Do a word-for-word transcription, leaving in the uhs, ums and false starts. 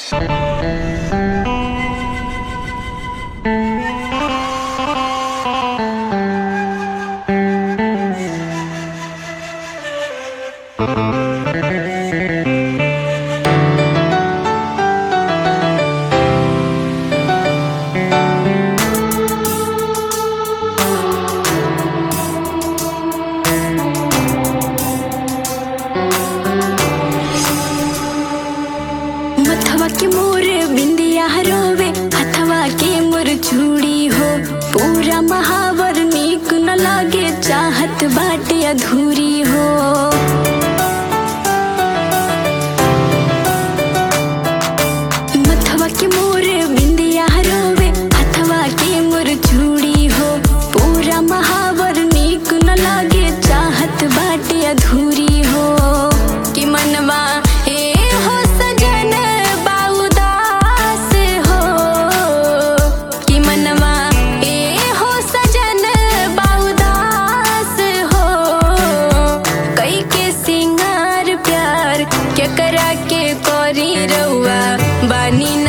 मथवा के मोर बिंदिया रोवे, हथवा के मोर चूड़ी हो। पूरा महावर नीक न लागे, चाहत बाटे अधूरी हो। मथवा के मोर बिंदिया रोवे, हथवा के मोर चूड़ी हो। पूरा महावर नीक न लागे, चाहत बाटे अधूरी हो। कि मनवा ए हो सजन बाउदास हो, कि मनवा ए हो सजन बाउदास हो। कई के सिंगार प्यार के करा के कोरी रउआ बानी